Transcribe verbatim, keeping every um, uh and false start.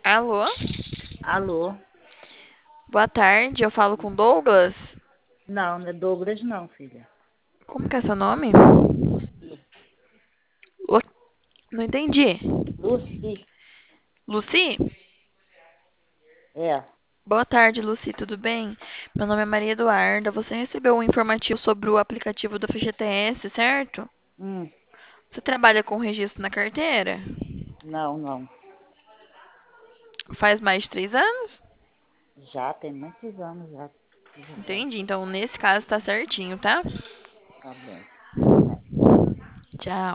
Alô? Alô? Boa tarde, eu falo com Douglas? Não, não é Douglas não, filha. Como que é seu nome? Luci. Lu- Não entendi. Luci. Lucy? É. Boa tarde, Lucy, tudo bem? Meu nome é Maria Eduarda. Você recebeu um informativo sobre o aplicativo do F G T S, certo? Hum, Você trabalha com registro na carteira? não, não. Faz mais de três anos? Já tem muitos anos já. Já. Entendi, então nesse caso tá certinho, tá? Tá bom. Obrigada. Tchau.